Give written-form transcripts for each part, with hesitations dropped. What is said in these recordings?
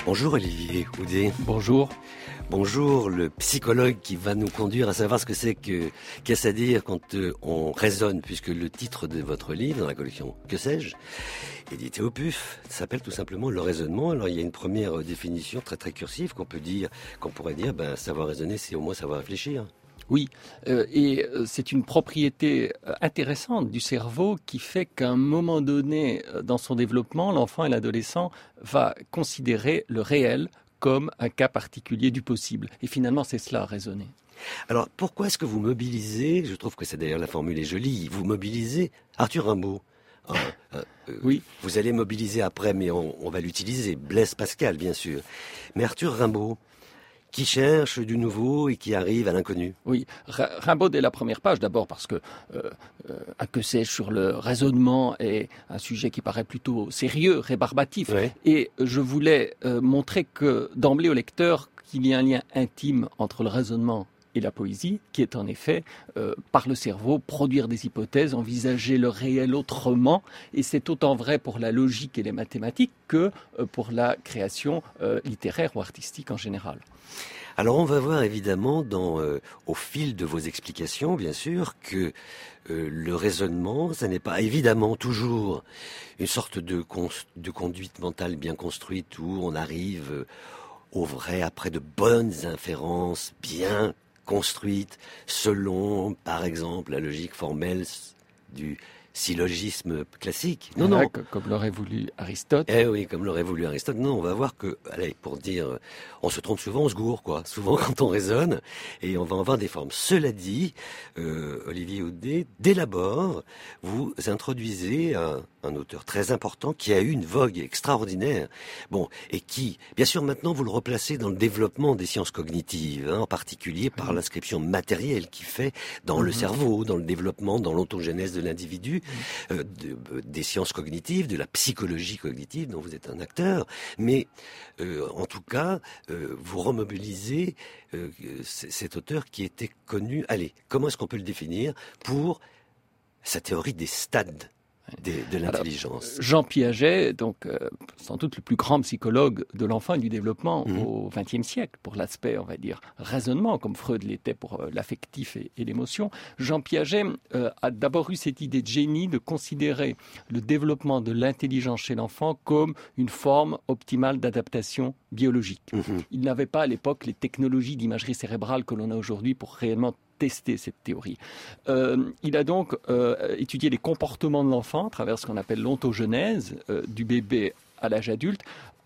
Bonjour Olivier Houdet. Bonjour. Bonjour, le psychologue qui va nous conduire à savoir ce que c'est qu'est-ce à dire quand on raisonne, puisque le titre de votre livre dans la collection Que sais-je, édité au PUF, s'appelle tout simplement le raisonnement. Alors il y a une première définition très cursive qu'on pourrait dire, savoir raisonner, c'est au moins savoir réfléchir. Oui, et c'est une propriété intéressante du cerveau qui fait qu'à un moment donné dans son développement, l'enfant et l'adolescent va considérer le réel comme un cas particulier du possible. Et finalement, c'est cela, raisonner. Alors, pourquoi est-ce que vous mobilisez, je trouve que c'est d'ailleurs la formule est jolie, vous mobilisez Arthur Rimbaud. Oui. Vous allez mobiliser après, mais on va l'utiliser, Blaise Pascal, bien sûr. Mais Arthur Rimbaud, qui cherche du nouveau et qui arrive à l'inconnu. Oui, Rimbaud dès la première page, d'abord parce que que sais-je sur le raisonnement est un sujet qui paraît plutôt sérieux, rébarbatif. Ouais. Et je voulais montrer que d'emblée au lecteur qu'il y a un lien intime entre le raisonnement et la poésie, qui est en effet, par le cerveau, produire des hypothèses, envisager le réel autrement. Et c'est autant vrai pour la logique et les mathématiques que pour la création littéraire ou artistique en général. Alors on va voir évidemment au fil de vos explications, bien sûr, que le raisonnement, ça n'est pas évidemment toujours une sorte de conduite mentale bien construite où on arrive au vrai après de bonnes inférences bien construites selon, par exemple, la logique formelle du syllogisme classique. Non. Comme l'aurait voulu Aristote. Eh oui, comme l'aurait voulu Aristote. Non, on va voir que, allez, pour dire, on se trompe souvent, on se gourre, quoi. Souvent quand on raisonne, et on va avoir des formes. Cela dit, Olivier Houdet, dès l'abord, vous introduisez un auteur très important qui a eu une vogue extraordinaire. Bon, et qui, bien sûr, maintenant, vous le replacez dans le développement des sciences cognitives, en particulier par l'inscription matérielle qu'il fait dans le cerveau, dans le développement, dans l'ontogénèse de l'individu. Des sciences cognitives, de la psychologie cognitive dont vous êtes un acteur, mais en tout cas, vous remobilisez cet auteur qui était connu. Allez, comment est-ce qu'on peut le définir pour sa théorie des stades de l'intelligence? Alors, Jean Piaget, donc sans doute le plus grand psychologue de l'enfant et du développement au XXe siècle, pour l'aspect, on va dire, raisonnement, comme Freud l'était pour l'affectif et l'émotion. Jean Piaget a d'abord eu cette idée de génie de considérer le développement de l'intelligence chez l'enfant comme une forme optimale d'adaptation biologique. Il n'avait pas à l'époque les technologies d'imagerie cérébrale que l'on a aujourd'hui pour réellement tester cette théorie. Il a donc étudié les comportements de l'enfant à travers ce qu'on appelle l'ontogenèse du bébé à l'âge adulte,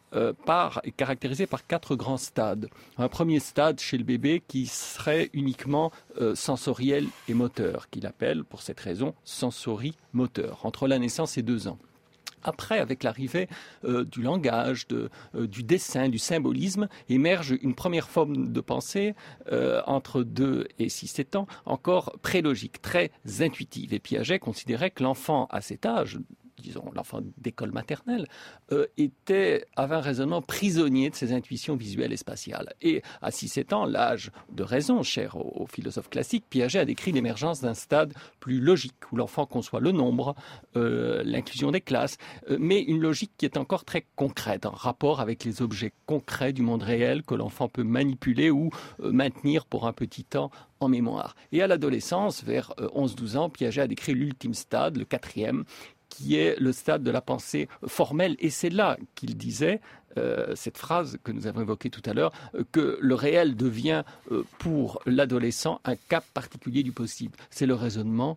caractérisé par 4 grands stades. Un premier stade chez le bébé qui serait uniquement sensoriel et moteur, qu'il appelle pour cette raison sensorimoteur, entre la naissance et 2 ans. Après, avec l'arrivée du langage, du dessin, du symbolisme, émerge une première forme de pensée entre 2 et 6-7 ans, encore prélogique, très intuitive. Et Piaget considérait que l'enfant à cet âge, disons l'enfant d'école maternelle, avait un raisonnement prisonnier de ses intuitions visuelles et spatiales. Et à 6-7 ans, l'âge de raison, cher aux philosophes classiques, Piaget a décrit l'émergence d'un stade plus logique, où l'enfant conçoit le nombre, l'inclusion des classes, mais une logique qui est encore très concrète, en rapport avec les objets concrets du monde réel que l'enfant peut manipuler ou maintenir pour un petit temps en mémoire. Et à l'adolescence, vers 11-12 ans, Piaget a décrit l'ultime stade, le 4e, qui est le stade de la pensée formelle. Et c'est là qu'il disait, cette phrase que nous avons évoquée tout à l'heure, que le réel devient pour l'adolescent un cas particulier du possible. C'est le raisonnement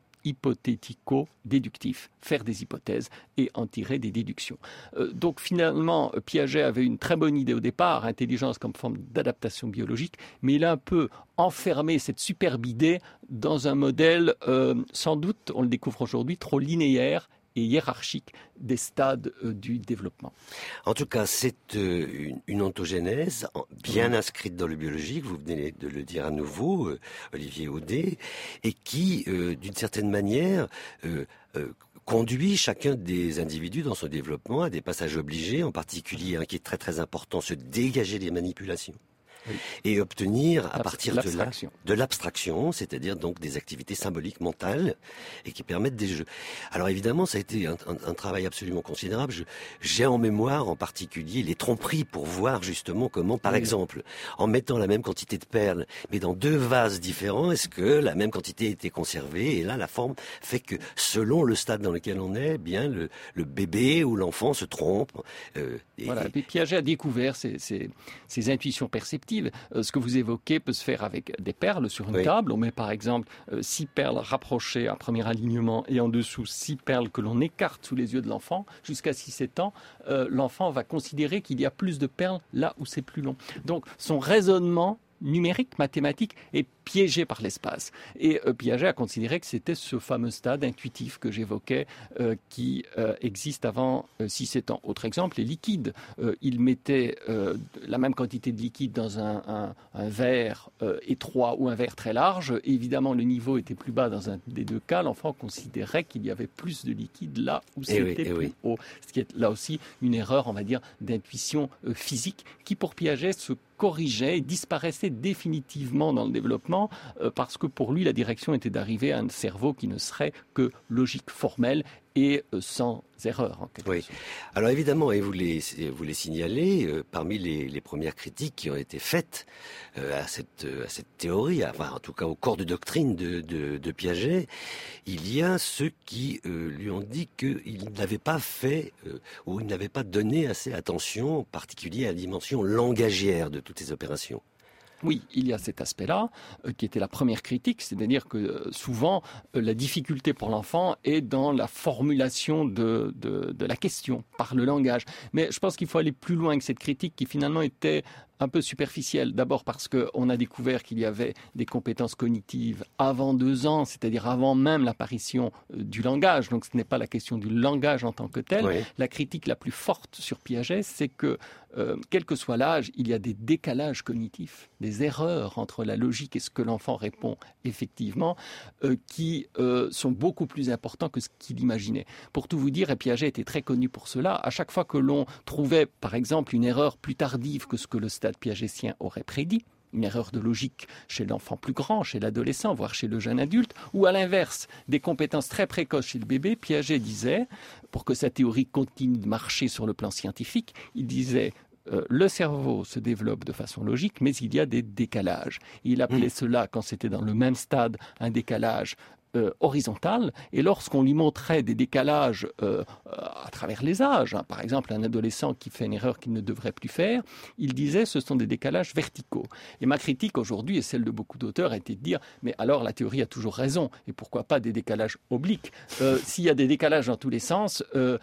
hypothético-déductif, faire des hypothèses et en tirer des déductions. Donc finalement, Piaget avait une très bonne idée au départ, intelligence comme forme d'adaptation biologique, mais il a un peu enfermé cette superbe idée dans un modèle, sans doute, on le découvre aujourd'hui, trop linéaire et hiérarchique des stades du développement. En tout cas, c'est une ontogénèse bien inscrite dans le biologique, vous venez de le dire à nouveau, Olivier Houdet, et qui, d'une certaine manière, conduit chacun des individus dans son développement à des passages obligés, en particulier un qui est très important, se dégager des manipulations. et obtenir à partir l'abstraction. de l'abstraction, c'est-à-dire donc des activités symboliques mentales et qui permettent des jeux. Alors évidemment, ça a été un travail absolument considérable. J'ai en mémoire en particulier les tromperies pour voir justement comment, par exemple, en mettant la même quantité de perles, mais dans deux vases différents, est-ce que la même quantité était conservée? Et là, la forme fait que selon le stade dans lequel on est, bien le bébé ou l'enfant se trompe. Voilà. Et puis Piaget a découvert ces intuitions perceptives. Ce que vous évoquez peut se faire avec des perles sur une table. On met par exemple 6 perles rapprochées à premier alignement et en dessous 6 perles que l'on écarte sous les yeux de l'enfant. Jusqu'à 6-7 ans, l'enfant va considérer qu'il y a plus de perles là où c'est plus long. Donc son raisonnement numérique, mathématique, est piégé par l'espace. Et Piaget a considéré que c'était ce fameux stade intuitif que j'évoquais qui existe avant 6-7 ans. Autre exemple, les liquides. Il mettait la même quantité de liquide dans un verre étroit ou un verre très large. Et évidemment, le niveau était plus bas dans un des deux cas. L'enfant considérait qu'il y avait plus de liquide là où c'était plus haut. Ce qui est là aussi une erreur, on va dire, d'intuition physique qui, pour Piaget, se corrigeait et disparaissait définitivement dans le développement parce que pour lui, la direction était d'arriver à un cerveau qui ne serait que logique, formelle et sans erreur. En quelque sorte. Alors évidemment, et vous les signalez, parmi les premières critiques qui ont été faites à cette théorie, enfin en tout cas au corps de doctrine de Piaget, il y a ceux qui lui ont dit qu'il n'avait pas fait ou il n'avait pas donné assez attention, en particulier à la dimension langagière de toutes ces opérations. Oui, il y a cet aspect-là qui était la première critique, c'est-à-dire que souvent la difficulté pour l'enfant est dans la formulation de la question par le langage. Mais je pense qu'il faut aller plus loin que cette critique qui finalement était un peu superficielle. D'abord parce qu'on a découvert qu'il y avait des compétences cognitives avant 2 ans, c'est-à-dire avant même l'apparition du langage. Donc ce n'est pas la question du langage en tant que tel. Oui. La critique la plus forte sur Piaget, c'est que quel que soit l'âge, il y a des décalages cognitifs, des erreurs entre la logique et ce que l'enfant répond effectivement, qui sont beaucoup plus importants que ce qu'il imaginait. Pour tout vous dire, et Piaget était très connu pour cela, à chaque fois que l'on trouvait, par exemple, une erreur plus tardive que ce que le stade piagétien aurait prédit, une erreur de logique chez l'enfant plus grand, chez l'adolescent, voire chez le jeune adulte, ou à l'inverse, des compétences très précoces chez le bébé, Piaget disait, pour que sa théorie continue de marcher sur le plan scientifique, il disait le cerveau se développe de façon logique, mais il y a des décalages. Il appelait cela, quand c'était dans le même stade, un décalage horizontale, et lorsqu'on lui montrait des décalages à travers les âges, par exemple un adolescent qui fait une erreur qu'il ne devrait plus faire, il disait ce sont des décalages verticaux. Et ma critique aujourd'hui, et celle de beaucoup d'auteurs, était de dire mais alors la théorie a toujours raison, et pourquoi pas des décalages obliques? S'il y a des décalages dans tous les sens,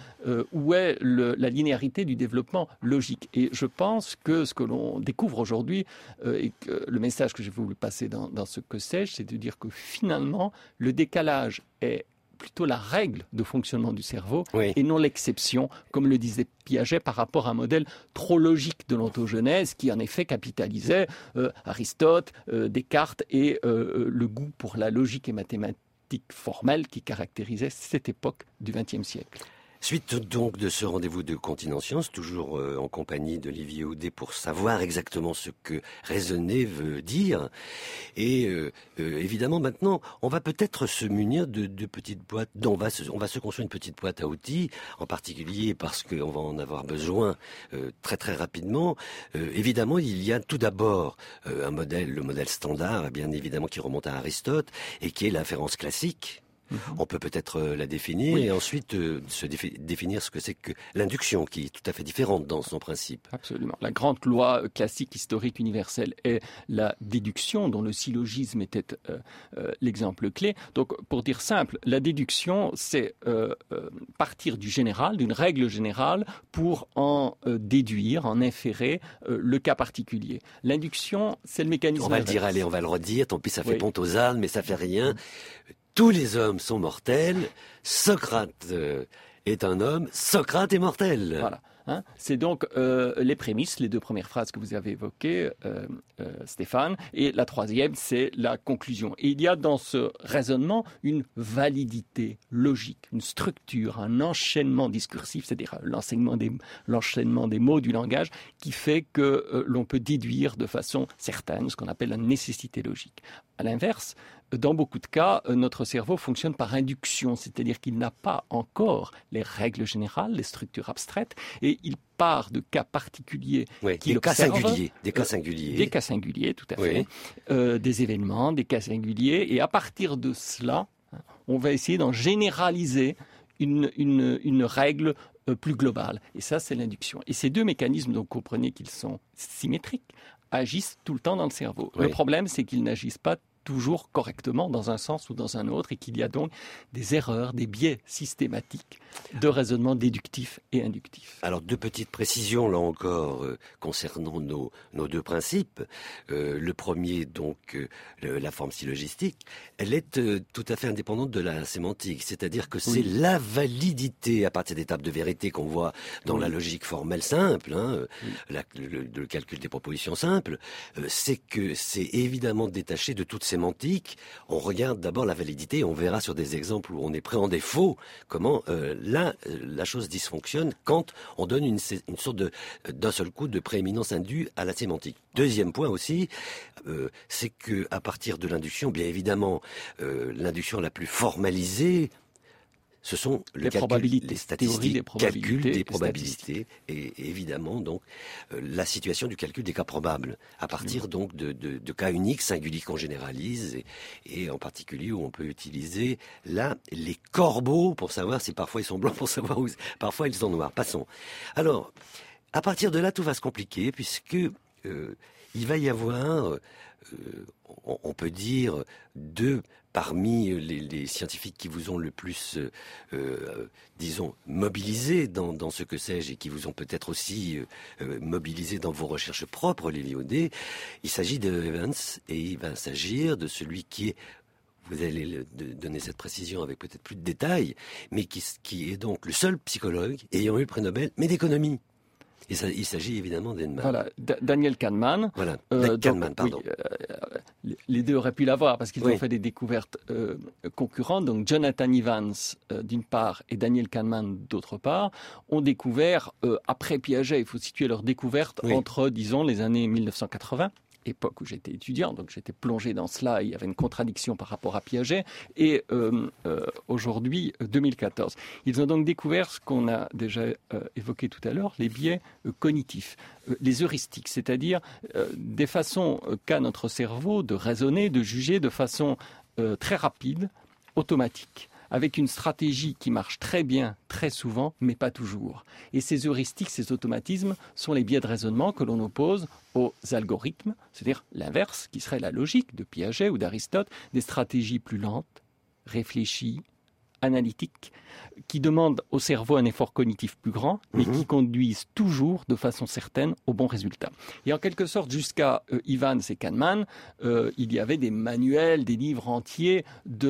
où est la linéarité du développement logique? Et je pense que ce que l'on découvre aujourd'hui, et que le message que j'ai voulu passer dans ce que sais-je, c'est de dire que finalement le décalage est plutôt la règle de fonctionnement du cerveau et non l'exception, comme le disait Piaget par rapport à un modèle trop logique de l'ontogenèse qui en effet capitalisait Aristote, Descartes et le goût pour la logique et mathématique formelle qui caractérisait cette époque du XXe siècle. Suite donc de ce rendez-vous de Continent Science, toujours en compagnie d'Olivier Houdet pour savoir exactement ce que raisonner veut dire. Et évidemment maintenant, on va peut-être se munir de petites boîtes. On va se construire une petite boîte à outils, en particulier parce qu'on va en avoir besoin très très rapidement. Évidemment, il y a tout d'abord le modèle standard, bien évidemment, qui remonte à Aristote et qui est l'inférence classique. On peut peut-être la définir et ensuite définir ce que c'est que l'induction, qui est tout à fait différente dans son principe. Absolument. La grande loi classique, historique, universelle est la déduction, dont le syllogisme était l'exemple clé. Donc, pour dire simple, la déduction, c'est partir du général, d'une règle générale, pour en déduire, en inférer le cas particulier. L'induction, c'est le mécanisme. On va le dire, allez, on va le redire, tant pis ça fait ponte aux ânes, mais ça fait rien. Tous les hommes sont mortels, Socrate est un homme, Socrate est mortel. Voilà. C'est donc les prémices, les deux premières phrases que vous avez évoquées, Stéphane, et la troisième, c'est la conclusion. Et il y a dans ce raisonnement une validité logique, une structure, un enchaînement discursif, c'est-à-dire l'enchaînement des mots du langage, qui fait que l'on peut déduire de façon certaine ce qu'on appelle la nécessité logique. À l'inverse, dans beaucoup de cas, notre cerveau fonctionne par induction, c'est-à-dire qu'il n'a pas encore les règles générales, les structures abstraites, et il part de cas particuliers qu'il observe. Des cas singuliers. Des cas singuliers, tout à fait. Des événements, des cas singuliers, et à partir de cela, on va essayer d'en généraliser une règle plus globale. Et ça, c'est l'induction. Et ces deux mécanismes, donc comprenez qu'ils sont symétriques, agissent tout le temps dans le cerveau. Le problème, c'est qu'ils n'agissent pas toujours correctement dans un sens ou dans un autre et qu'il y a donc des erreurs, des biais systématiques de raisonnement déductif et inductif. Alors, deux petites précisions, là encore, concernant nos deux principes. Le premier, donc, la forme syllogistique, elle est tout à fait indépendante de la sémantique. C'est-à-dire que c'est la validité à partir d'étapes de vérité qu'on voit dans la logique formelle simple, le calcul des propositions simples, c'est que c'est évidemment détaché de toute sémantique. On regarde d'abord la validité et on verra sur des exemples où on est pris en défaut comment là la chose dysfonctionne quand on donne une sorte d'un seul coup de prééminence indue à la sémantique. Deuxième point aussi, c'est que à partir de l'induction, bien évidemment, l'induction la plus formalisée, ce sont les statistiques, les calculs des probabilités et évidemment donc la situation du calcul des cas probables à partir donc de cas uniques, singuliers qu'on généralise et en particulier où on peut utiliser là les corbeaux pour savoir si parfois ils sont blancs, pour savoir où parfois ils sont noirs. Passons. Alors, à partir de là, tout va se compliquer puisque il va y avoir, on peut dire, parmi les scientifiques qui vous ont le plus, disons, mobilisé dans ce que sais-je et qui vous ont peut-être aussi mobilisé dans vos recherches propres, Olivier Audet, il s'agit de Evans et il va s'agir de celui qui est, vous allez donner cette précision avec peut-être plus de détails, mais qui est donc le seul psychologue ayant eu le prix Nobel, mais d'économie. Il s'agit évidemment d'Henneman. Voilà, Daniel Kahneman. Voilà, Kahneman, pardon. Les deux auraient pu l'avoir parce qu'ils ont fait des découvertes concurrentes. Donc Jonathan Evans d'une part et Daniel Kahneman d'autre part ont découvert, après Piaget, il faut situer leur découverte entre, disons, les années 1980, époque où j'étais étudiant, donc j'étais plongé dans cela, il y avait une contradiction par rapport à Piaget, et aujourd'hui, 2014. Ils ont donc découvert ce qu'on a déjà évoqué tout à l'heure, les biais cognitifs, les heuristiques, c'est-à-dire des façons qu'a notre cerveau de raisonner, de juger de façon très rapide, automatique, avec une stratégie qui marche très bien, très souvent, mais pas toujours. Et ces heuristiques, ces automatismes, sont les biais de raisonnement que l'on oppose aux algorithmes, c'est-à-dire l'inverse, qui serait la logique de Piaget ou d'Aristote, des stratégies plus lentes, réfléchies, analytiques, qui demandent au cerveau un effort cognitif plus grand, mais qui conduisent toujours de façon certaine au bon résultat. Et en quelque sorte, jusqu'à Evans et Kahneman, il y avait des manuels, des livres entiers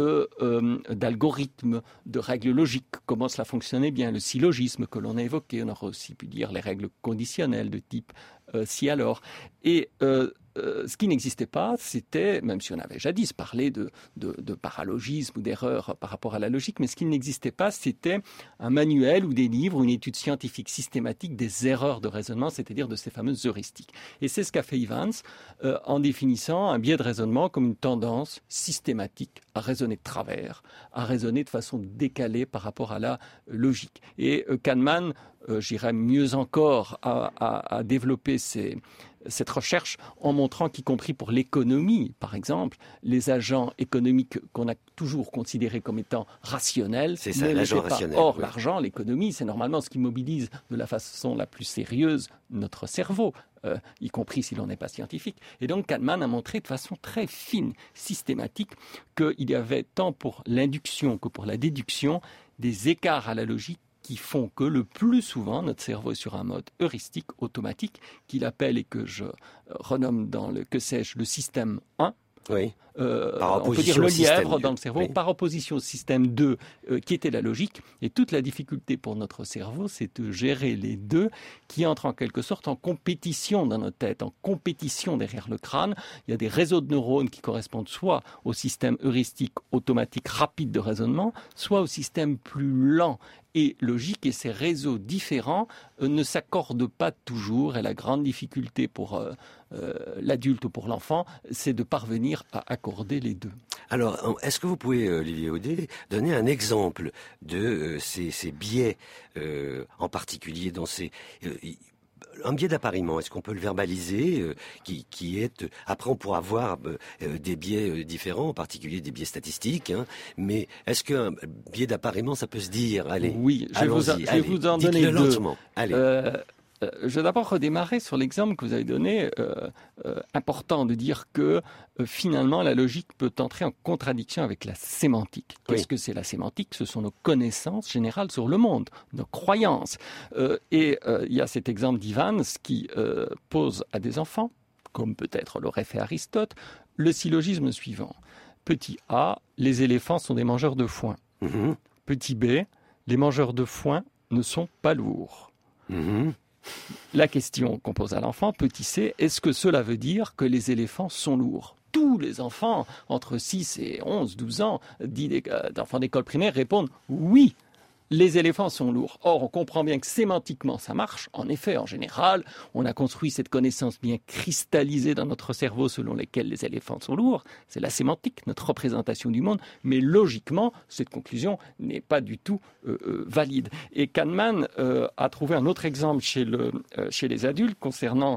d'algorithmes, de règles logiques, comment cela fonctionnait bien, le syllogisme que l'on a évoqué, on aurait aussi pu dire les règles conditionnelles de type si alors. Et ce qui n'existait pas, c'était, même si on avait jadis parlé de paralogisme ou d'erreur par rapport à la logique, mais ce qui n'existait pas, c'était un manuel ou des livres ou une étude scientifique systématique des erreurs de raisonnement, c'est-à-dire de ces fameuses heuristiques. Et c'est ce qu'a fait Evans en définissant un biais de raisonnement comme une tendance systématique à raisonner de travers, à raisonner de façon décalée par rapport à la logique. Et Kahneman, j'irais mieux encore, à développer cette recherche en montrant qu'y compris pour l'économie, par exemple, les agents économiques qu'on a toujours considérés comme étant rationnels, c'est ça, l'agent rationnel. Or, l'argent, l'économie, c'est normalement ce qui mobilise de la façon la plus sérieuse notre cerveau, y compris si l'on n'est pas scientifique. Et donc Kahneman a montré de façon très fine, systématique, qu'il y avait tant pour l'induction que pour la déduction des écarts à la logique qui font que le plus souvent, notre cerveau est sur un mode heuristique, automatique, qu'il appelle et que je renomme dans le que sais-je, le système 1, Oui. On peut dire le lièvre dans le cerveau, par opposition au système 2, qui était la logique. Et toute la difficulté pour notre cerveau, c'est de gérer les deux qui entrent en quelque sorte en compétition dans notre tête, en compétition derrière le crâne. Il y a des réseaux de neurones qui correspondent soit au système heuristique automatique rapide de raisonnement, soit au système plus lent et logique, et ces réseaux différents ne s'accordent pas toujours. Et la grande difficulté pour l'adulte ou pour l'enfant, c'est de parvenir à accorder les deux. Alors, est-ce que vous pouvez, Olivier Audet, donner un exemple de ces biais, en particulier dans ces... un biais d'appariement, est-ce qu'on peut le verbaliser, qui est... Après, on pourra avoir des biais différents, en particulier des biais statistiques, hein, mais est-ce qu'un biais d'appariement, ça peut se dire? Allez, oui, je vais vous en donner deux. Lentement. Allez. Je vais d'abord redémarrer sur l'exemple que vous avez donné, important de dire que finalement la logique peut entrer en contradiction avec la sémantique. Qu'est-ce que c'est la sémantique? Ce sont nos connaissances générales sur le monde, nos croyances. Il y a cet exemple d'Ivans qui pose à des enfants, comme peut-être l'aurait fait Aristote, le syllogisme suivant. Petit a, les éléphants sont des mangeurs de foin. Mm-hmm. Petit b, les mangeurs de foin ne sont pas lourds. Mm-hmm. La question qu'on pose à l'enfant, petit c, est-ce que cela veut dire que les éléphants sont lourds? Tous les enfants entre 6 et 11, 12 ans, d'enfants d'école primaire, répondent oui. Les éléphants sont lourds. Or, on comprend bien que sémantiquement, ça marche. En effet, en général, on a construit cette connaissance bien cristallisée dans notre cerveau selon laquelle les éléphants sont lourds. C'est la sémantique, notre représentation du monde. Mais logiquement, cette conclusion n'est pas du tout valide. Et Kahneman a trouvé un autre exemple chez les adultes concernant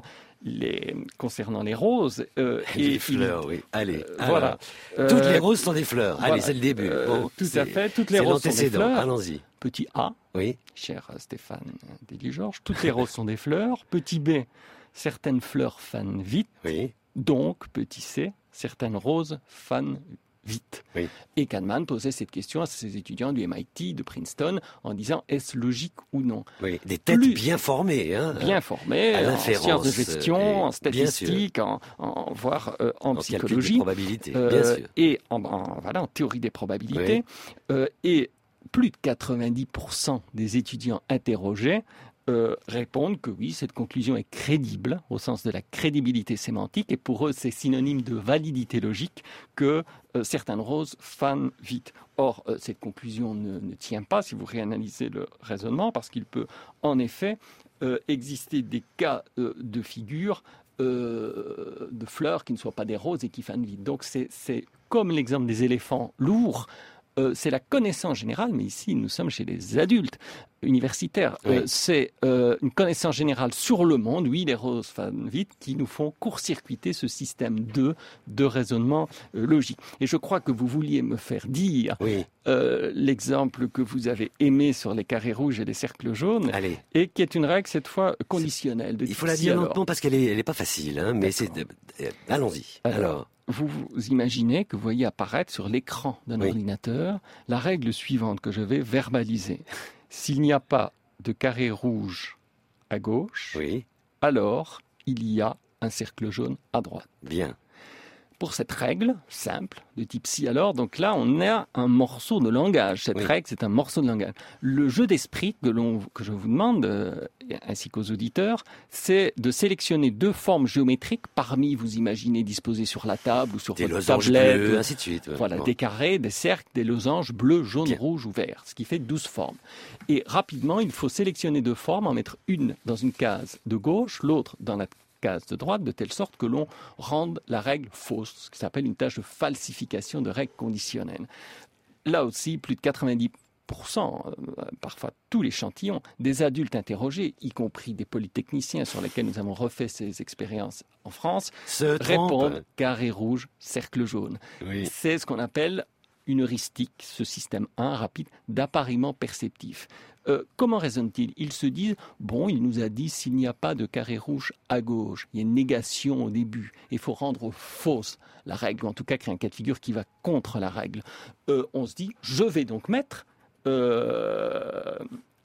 les roses. Les fleurs, oui. Allez. Voilà. Toutes les roses sont des fleurs. Voilà. Allez, c'est le début. Bon, tout à fait. Toutes les roses sont des fleurs. Allons-y. Petit A, oui. Cher Stéphane Delis-Georges, toutes les roses sont des fleurs. Petit B, certaines fleurs fanent vite. Oui. Donc, petit C, certaines roses fanent vite. Oui. Et Kahneman posait cette question à ses étudiants du MIT, de Princeton, en disant est-ce logique ou non? Oui, des têtes bien formées. Hein, bien formées, en sciences de gestion, en statistique, voire en psychologie. Probabilité, bien sûr. Et en théorie des probabilités. Oui. Et plus de 90% des étudiants interrogés répondent que oui, cette conclusion est crédible au sens de la crédibilité sémantique, et pour eux c'est synonyme de validité logique que certaines roses fanent vite. Or, cette conclusion ne tient pas si vous réanalysez le raisonnement, parce qu'il peut en effet exister des cas de figure de fleurs qui ne soient pas des roses et qui fanent vite. Donc c'est comme l'exemple des éléphants lourds. C'est la connaissance générale, mais ici nous sommes chez les adultes universitaires. Oui. C'est une connaissance générale sur le monde, oui, les roses fanent vite, qui nous font court-circuiter ce système de raisonnement logique. Et je crois que vous vouliez me faire dire l'exemple que vous avez aimé sur les carrés rouges et les cercles jaunes, et qui est une règle cette fois conditionnelle. Il faut la dire lentement parce qu'elle est pas facile, hein, mais allons-y. Alors. Vous imaginez que vous voyez apparaître sur l'écran d'un ordinateur la règle suivante que je vais verbaliser. S'il n'y a pas de carré rouge à gauche, alors il y a un cercle jaune à droite. Bien. Pour cette règle simple, de type si alors, donc là on a un morceau de langage. Cette règle, c'est un morceau de langage. Le jeu d'esprit que je vous demande, ainsi qu'aux auditeurs, c'est de sélectionner deux formes géométriques parmi, vous imaginez, disposées sur la table ou sur votre tablette. Bleus, ainsi de suite. Voilà, des carrés, des cercles, des losanges bleus, jaunes, rouges ou verts, ce qui fait 12 formes. Et rapidement, il faut sélectionner deux formes, en mettre une dans une case de gauche, l'autre dans la case de droite, de telle sorte que l'on rende la règle fausse, ce qui s'appelle une tâche de falsification de règles conditionnelles. Là aussi, plus de 90%, parfois tout l'échantillon, des adultes interrogés, y compris des polytechniciens sur lesquels nous avons refait ces expériences en France, répondent carré rouge, cercle jaune. Oui. C'est ce qu'on appelle une heuristique, ce système 1 rapide d'appariement perceptif. Comment raisonne-t-il? Ils se disent, il nous a dit s'il n'y a pas de carré rouge à gauche, il y a une négation au début, il faut rendre fausse la règle, ou en tout cas créer un cas de figure qui va contre la règle. On se dit, je vais donc mettre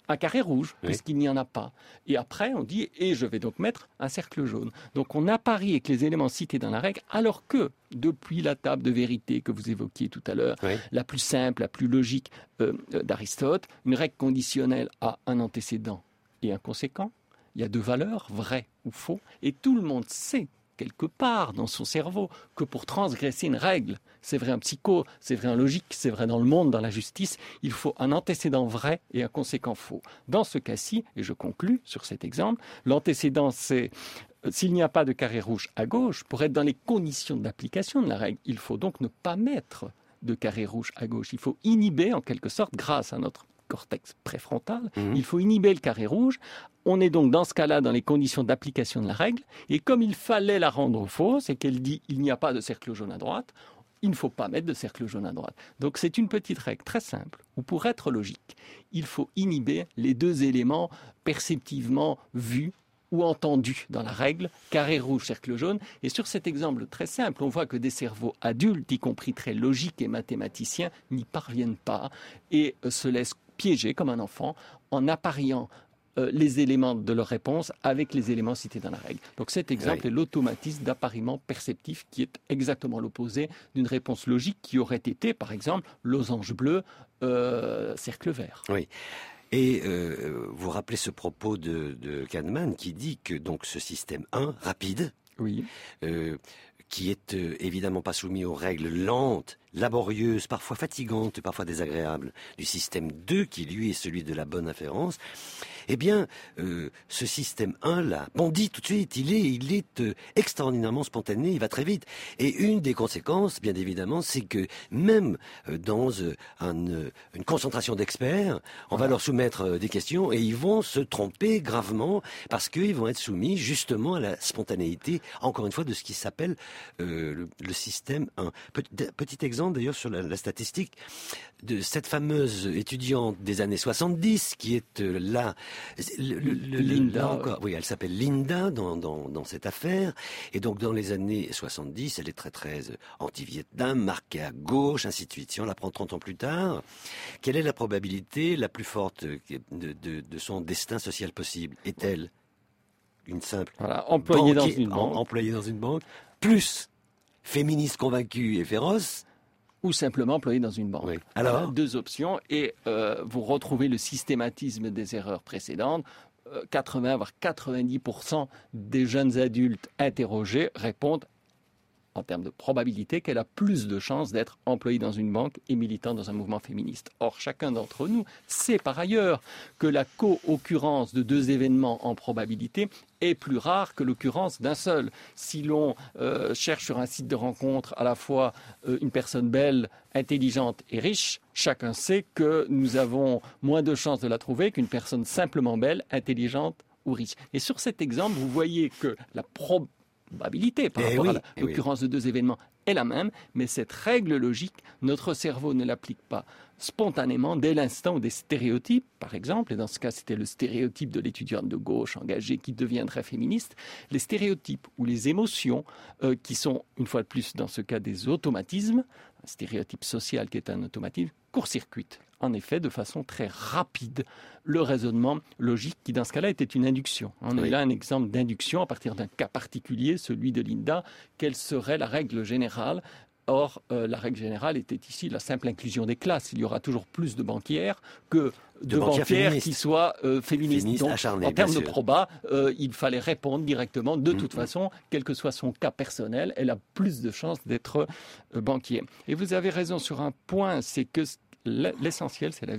un carré rouge, Oui. puisqu'il n'y en a pas. Et après, on dit, et je vais donc mettre un cercle jaune. Donc on apparie avec les éléments cités dans la règle, alors que, depuis la table de vérité que vous évoquiez tout à l'heure, Oui. la plus simple, la plus logique d'Aristote, une règle conditionnelle a un antécédent et un conséquent. Il y a deux valeurs, vrai ou faux, et tout le monde sait quelque part dans son cerveau que pour transgresser une règle, c'est vrai en psycho, c'est vrai en logique, c'est vrai dans le monde, dans la justice, il faut un antécédent vrai et un conséquent faux. Dans ce cas-ci, et je conclus sur cet exemple, l'antécédent c'est s'il n'y a pas de carré rouge à gauche, pour être dans les conditions d'application de la règle, il faut donc ne pas mettre de carré rouge à gauche. Il faut inhiber en quelque sorte, grâce à notre cortex préfrontal, il faut inhiber le carré rouge. On est donc dans ce cas-là dans les conditions d'application de la règle. Et comme il fallait la rendre fausse et qu'elle dit il n'y a pas de cercle jaune à droite, il ne faut pas mettre de cercle jaune à droite. Donc c'est une petite règle très simple où pour être logique, il faut inhiber les deux éléments perceptivement vus ou entendus dans la règle, carré rouge, cercle jaune. Et sur cet exemple très simple, on voit que des cerveaux adultes, y compris très logiques et mathématiciens, n'y parviennent pas et se laissent piéger comme un enfant en appariant les éléments de leur réponse avec les éléments cités dans la règle. Donc cet exemple est l'automatisme d'appariement perceptif qui est exactement l'opposé d'une réponse logique qui aurait été, par exemple, losange bleu, cercle vert. Oui. Et vous rappelez ce propos de Kahneman qui dit que donc ce système 1, rapide, oui. Qui est évidemment pas soumis aux règles lentes, laborieuses, parfois fatigantes, parfois désagréables, du système 2, qui lui est celui de la bonne inférence, eh bien, ce système 1 là bondit tout de suite, il est extraordinairement spontané, il va très vite. Et une des conséquences, bien évidemment, c'est que même dans une concentration d'experts, on va leur soumettre des questions et ils vont se tromper gravement parce qu'ils vont être soumis justement à la spontanéité, encore une fois, de ce qui s'appelle le système 1. Petit exemple d'ailleurs sur la statistique de cette fameuse étudiante des années 70 qui est là, Linda. là encore, oui, elle s'appelle Linda dans cette affaire, et donc dans les années 70, elle est très anti-Vietnam, marquée à gauche, ainsi de suite. Si on la prend 30 ans plus tard, quelle est la probabilité la plus forte de son destin social possible? Est-elle une simple employée dans une banque, employée dans une banque, plus féministe convaincue et féroce, ou simplement employé dans une banque. Oui. Alors, deux options, et vous retrouvez le systématisme des erreurs précédentes. 80 voire 90% des jeunes adultes interrogés répondent en termes de probabilité qu'elle a plus de chances d'être employée dans une banque et militant dans un mouvement féministe. Or, chacun d'entre nous sait par ailleurs que la co-occurrence de deux événements en probabilité est plus rare que l'occurrence d'un seul. Si l'on cherche sur un site de rencontre à la fois une personne belle, intelligente et riche, chacun sait que nous avons moins de chances de la trouver qu'une personne simplement belle, intelligente ou riche. Et sur cet exemple, vous voyez que la probabilité par rapport à l'occurrence de deux événements est la même, mais cette règle logique, notre cerveau ne l'applique pas spontanément dès l'instant où des stéréotypes, par exemple, et dans ce cas c'était le stéréotype de l'étudiante de gauche engagée qui deviendrait féministe, les stéréotypes ou les émotions qui sont, une fois de plus dans ce cas, des automatismes, un stéréotype social qui est un automatisme, court-circuite, en effet, de façon très rapide, le raisonnement logique qui, dans ce cas-là, était une induction. On a là un exemple d'induction à partir d'un cas particulier, celui de Linda. Quelle serait la règle générale ? Or, la règle générale était ici la simple inclusion des classes. Il y aura toujours plus de banquières que de banquières qui soient féministes. Donc, acharnées, en termes de proba, il fallait répondre directement. De toute façon, quel que soit son cas personnel, elle a plus de chances d'être banquier. Et vous avez raison sur un point, c'est que l'essentiel, c'est la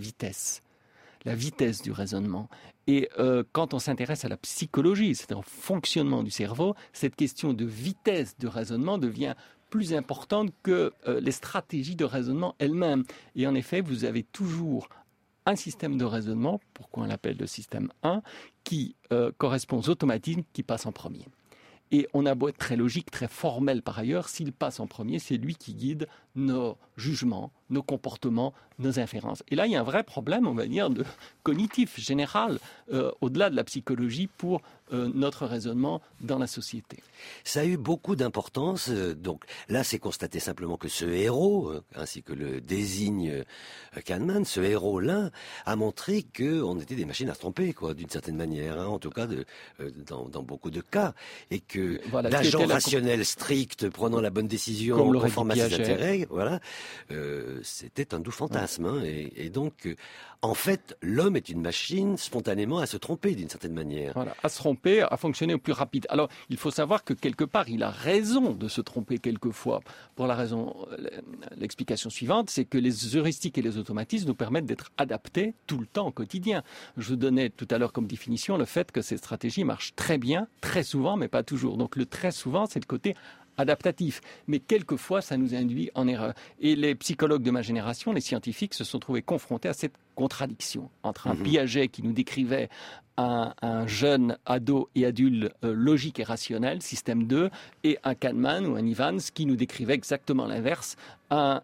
vitesse du raisonnement. Et quand on s'intéresse à la psychologie, c'est-à-dire au fonctionnement du cerveau, cette question de vitesse de raisonnement devient plus importante que les stratégies de raisonnement elles-mêmes. Et en effet, vous avez toujours un système de raisonnement, pourquoi on l'appelle le système 1, qui correspond aux automatismes qui passent en premier. Et on a beau être très logique, très formel par ailleurs, s'il passe en premier, c'est lui qui guide nos jugements, nos comportements, nos inférences. Et là, il y a un vrai problème, on va dire, de cognitif général, au-delà de la psychologie, pour notre raisonnement dans la société. Ça a eu beaucoup d'importance. Donc là, c'est constaté simplement que ce héros, ainsi que le désigne Kahneman, ce héros-là, a montré qu'on était des machines à se tromper, quoi, d'une certaine manière, hein, en tout cas dans beaucoup de cas, et que d'agents rationnels stricts prenant la bonne décision conforme à ses intérêts, voilà, c'était un doux fantasme. Hein, et donc, en fait, l'homme est une machine spontanément à se tromper d'une certaine manière. Voilà, à se tromper, à fonctionner au plus rapide. Alors, il faut savoir que quelque part, il a raison de se tromper quelquefois. Pour l'explication suivante, c'est que les heuristiques et les automatismes nous permettent d'être adaptés tout le temps au quotidien. Je vous donnais tout à l'heure comme définition le fait que ces stratégies marchent très bien, très souvent, mais pas toujours. Donc, le très souvent, c'est le côté adaptatif. Mais quelquefois, ça nous induit en erreur. Et les psychologues de ma génération, les scientifiques, se sont trouvés confrontés à cette contradiction entre un Piaget qui nous décrivait un jeune ado et adulte logique et rationnel, système 2, et un Kahneman ou un Evans qui nous décrivait exactement l'inverse, un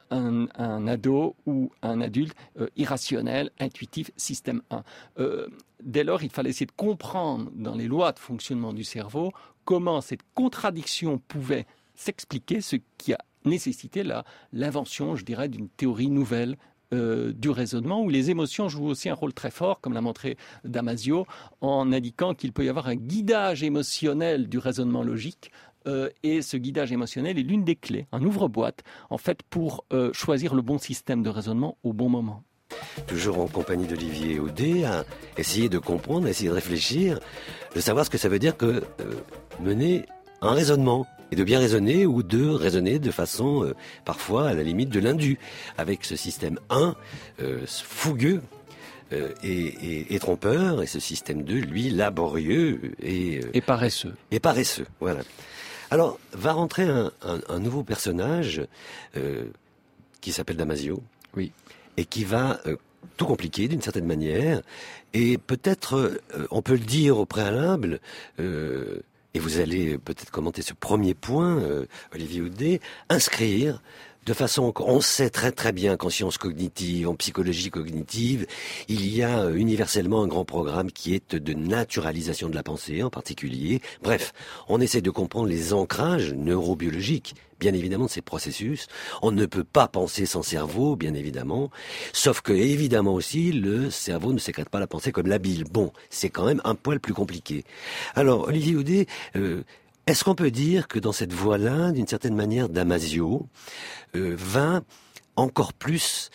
ado ou un adulte irrationnel, intuitif, système 1. Dès lors, il fallait essayer de comprendre dans les lois de fonctionnement du cerveau comment cette contradiction pouvait s'expliquer, ce qui a nécessité l'invention, je dirais, d'une théorie nouvelle du raisonnement, où les émotions jouent aussi un rôle très fort, comme l'a montré Damasio, en indiquant qu'il peut y avoir un guidage émotionnel du raisonnement logique. Et ce guidage émotionnel est l'une des clés, un ouvre-boîte, en fait, pour choisir le bon système de raisonnement au bon moment. Toujours en compagnie d'Olivier Audet, à essayer de comprendre, à essayer de réfléchir, de savoir ce que ça veut dire que mener un raisonnement, et de bien raisonner ou de raisonner de façon parfois à la limite de l'indu, avec ce système 1 fougueux et trompeur, et ce système 2, lui, laborieux et paresseux. Et paresseux, voilà. Alors, va rentrer un nouveau personnage qui s'appelle Damasio. Oui. Et qui va tout compliquer d'une certaine manière. Et peut-être, on peut le dire au préalable, et vous allez peut-être commenter ce premier point, Olivier Audet, inscrire de façon qu'on sait très très bien qu'en sciences cognitives, en psychologie cognitive, il y a universellement un grand programme qui est de naturalisation de la pensée en particulier. Bref, on essaie de comprendre les ancrages neurobiologiques, bien évidemment, de ces processus. On ne peut pas penser sans cerveau, bien évidemment, sauf que, évidemment aussi, le cerveau ne sécrète pas la pensée comme la bile. Bon, c'est quand même un poil plus compliqué. Alors, Olivier Audet, est-ce qu'on peut dire que dans cette voie-là, d'une certaine manière, Damasio va encore plus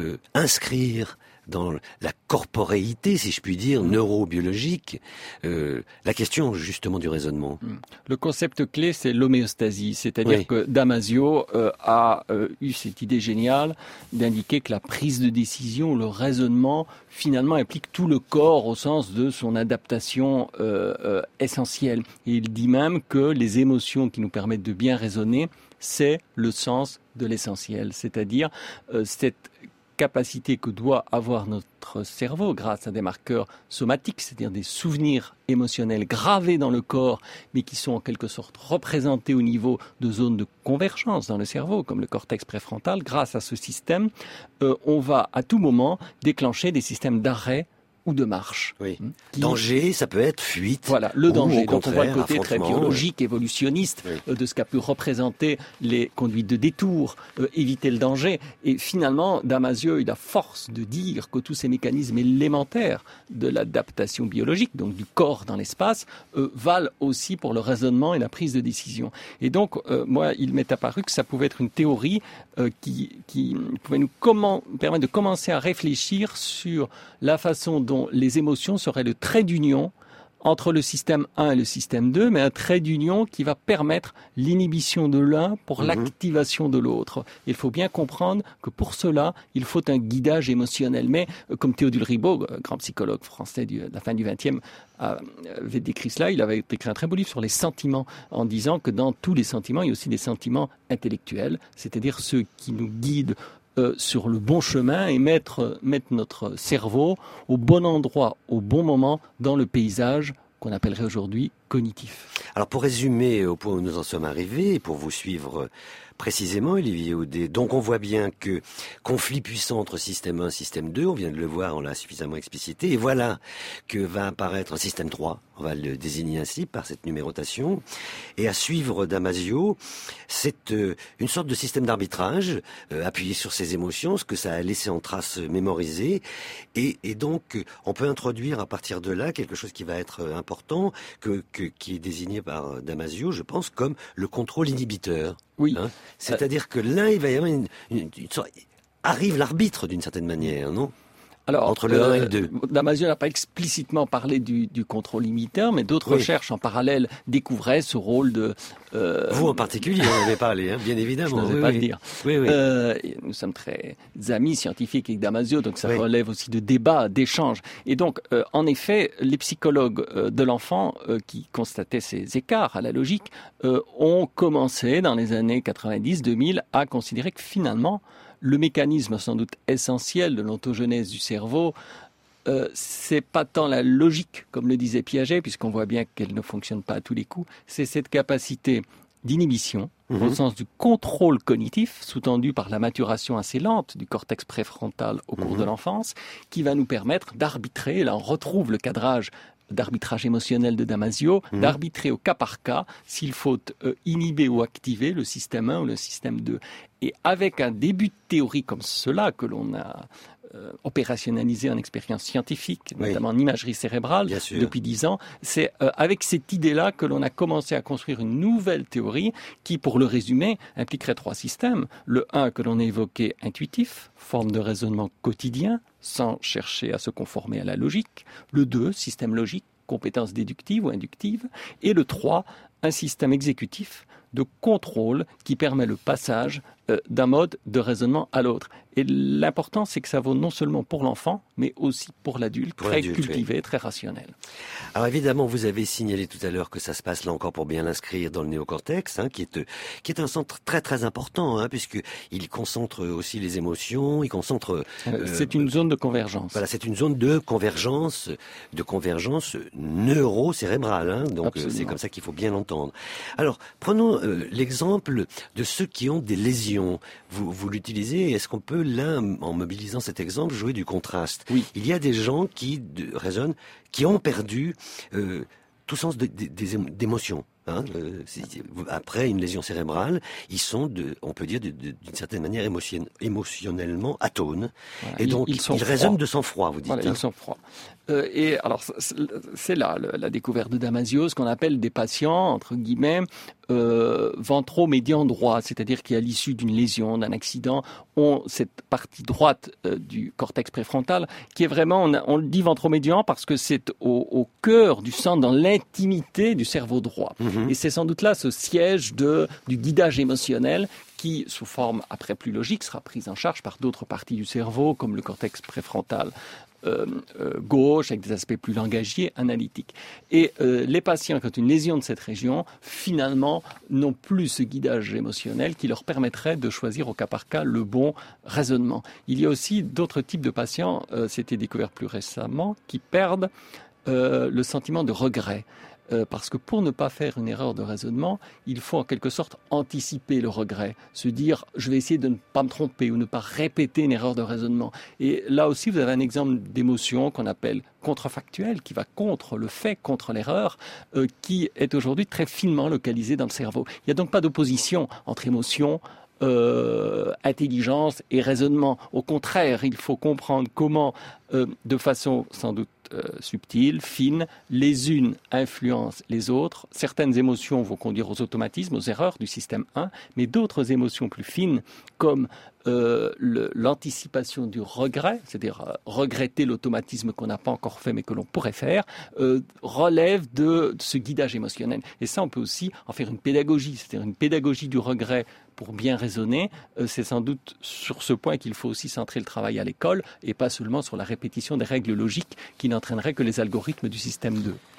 inscrire dans la corporéité, si je puis dire, neurobiologique, la question justement du raisonnement? Le concept clé, c'est l'homéostasie, c'est-à-dire que Damasio a eu cette idée géniale d'indiquer que la prise de décision, le raisonnement, finalement implique tout le corps au sens de son adaptation essentielle. Et il dit même que les émotions qui nous permettent de bien raisonner, c'est le sens de l'essentiel, c'est-à-dire cette capacité que doit avoir notre cerveau grâce à des marqueurs somatiques, c'est-à-dire des souvenirs émotionnels gravés dans le corps, mais qui sont en quelque sorte représentés au niveau de zones de convergence dans le cerveau, comme le cortex préfrontal. Grâce à ce système, on va à tout moment déclencher des systèmes d'arrêt ou de marche. Oui. Danger, ça peut être fuite. Voilà, le danger. Donc on voit le côté très biologique, évolutionniste de ce qu'a pu représenter les conduites de détour, éviter le danger. Et finalement, Damasio, il a force de dire que tous ces mécanismes élémentaires de l'adaptation biologique, donc du corps dans l'espace, valent aussi pour le raisonnement et la prise de décision. Et donc, moi, il m'est apparu que ça pouvait être une théorie qui pouvait nous permettre de commencer à réfléchir sur la façon dont les émotions seraient le trait d'union entre le système 1 et le système 2, mais un trait d'union qui va permettre l'inhibition de l'un pour l'activation de l'autre. Il faut bien comprendre que pour cela, il faut un guidage émotionnel. Mais comme Théodule Ribot, grand psychologue français de la fin du XXe, avait décrit cela, il avait écrit un très beau livre sur les sentiments, en disant que dans tous les sentiments, il y a aussi des sentiments intellectuels, c'est-à-dire ceux qui nous guident sur le bon chemin et mettre notre cerveau au bon endroit, au bon moment dans le paysage qu'on appellerait aujourd'hui cognitif. Alors pour résumer au point où nous en sommes arrivés, et pour vous suivre précisément, Olivier Audet, donc on voit bien que conflit puissant entre système 1 et système 2, on vient de le voir, on l'a suffisamment explicité, et voilà que va apparaître un système 3, on va le désigner ainsi par cette numérotation, et à suivre Damasio, c'est une sorte de système d'arbitrage, appuyé sur ses émotions, ce que ça a laissé en trace mémorisée, et donc on peut introduire à partir de là quelque chose qui va être important, qui est désigné par Damasio, je pense, comme le contrôle inhibiteur. Oui. Hein, c'est-à-dire que là, il va y avoir une sorte... Arrive l'arbitre d'une certaine manière, non ? Alors, entre le 1 et le 2. Damasio n'a pas explicitement parlé du contrôle limiteur, mais d'autres recherches en parallèle découvraient ce rôle de... Vous en particulier, on en avait parlé, hein, bien évidemment. Je n'osais pas le dire. Oui. Nous sommes très amis scientifiques avec Damasio, donc ça relève aussi de débats, d'échanges. Et donc, en effet, les psychologues de l'enfant qui constataient ces écarts à la logique ont commencé dans les années 90-2000 à considérer que finalement, le mécanisme sans doute essentiel de l'ontogenèse du cerveau, c'est pas tant la logique, comme le disait Piaget, puisqu'on voit bien qu'elle ne fonctionne pas à tous les coups, c'est cette capacité d'inhibition, au sens du contrôle cognitif, sous-tendu par la maturation assez lente du cortex préfrontal au cours de l'enfance, qui va nous permettre d'arbitrer, là on retrouve le cadrage d'arbitrage émotionnel de Damasio, d'arbitrer au cas par cas s'il faut inhiber ou activer le système 1 ou le système 2. Et avec un début de théorie comme cela, que l'on a opérationnalisé en expérience scientifique, notamment en imagerie cérébrale, depuis 10 ans, c'est avec cette idée-là que l'on a commencé à construire une nouvelle théorie qui, pour le résumer, impliquerait 3 systèmes. Le 1 que l'on a évoqué, intuitif, forme de raisonnement quotidien, sans chercher à se conformer à la logique. Le 2, système logique, compétence déductive ou inductive. Et le 3, un système exécutif de contrôle qui permet le passage d'un mode de raisonnement à l'autre. Et l'important, c'est que ça vaut non seulement pour l'enfant, mais aussi pour l'adulte, très cultivé, très rationnel. Alors évidemment, vous avez signalé tout à l'heure que ça se passe là encore pour bien l'inscrire dans le néocortex, hein, qui est un centre très très important, hein, puisque il concentre aussi les émotions, il concentre... c'est une zone de convergence. Voilà, c'est une zone de convergence neuro-cérébrale, hein, donc c'est comme ça qu'il faut bien l'entendre. Alors, prenons l'exemple de ceux qui ont des lésions. Vous l'utilisez, est-ce qu'on peut là, en mobilisant cet exemple, jouer du contraste ? Oui. Il y a des gens qui raisonnent, qui ont perdu tout sens d'émotion. Hein, après une lésion cérébrale, ils sont, on peut dire, d'une certaine manière émotionnellement atones. Voilà, et donc, ils raisonnent de sang-froid, vous dites. Voilà, ils sont froids. Et alors, c'est là la découverte de Damasio, ce qu'on appelle des patients, entre guillemets, ventromédian droit, c'est-à-dire qui, à l'issue d'une lésion, d'un accident, ont cette partie droite du cortex préfrontal, qui est vraiment, on le dit ventromédian parce que c'est au cœur du centre, dans l'intimité du cerveau droit. Et c'est sans doute là ce siège du guidage émotionnel qui, sous forme après plus logique, sera prise en charge par d'autres parties du cerveau, comme le cortex préfrontal gauche, avec des aspects plus langagiers, analytiques. Et les patients qui ont une lésion de cette région, finalement, n'ont plus ce guidage émotionnel qui leur permettrait de choisir au cas par cas le bon raisonnement. Il y a aussi d'autres types de patients, c'était découvert plus récemment, qui perdent le sentiment de regret. Parce que pour ne pas faire une erreur de raisonnement, il faut en quelque sorte anticiper le regret, se dire je vais essayer de ne pas me tromper ou ne pas répéter une erreur de raisonnement. Et là aussi, vous avez un exemple d'émotion qu'on appelle contrefactuelle, qui va contre le fait, contre l'erreur, qui est aujourd'hui très finement localisée dans le cerveau. Il n'y a donc pas d'opposition entre émotion, intelligence et raisonnement. Au contraire, il faut comprendre comment, de façon sans doute subtiles, fines, les unes influencent les autres. Certaines émotions vont conduire aux automatismes, aux erreurs du système 1, mais d'autres émotions plus fines, comme l'anticipation du regret, c'est-à-dire regretter l'automatisme qu'on n'a pas encore fait mais que l'on pourrait faire, relèvent de ce guidage émotionnel. Et ça, on peut aussi en faire une pédagogie, c'est-à-dire une pédagogie du regret pour bien raisonner. C'est sans doute sur ce point qu'il faut aussi centrer le travail à l'école et pas seulement sur la répétition des règles logiques qui n'entraîneraient que les algorithmes du système 2.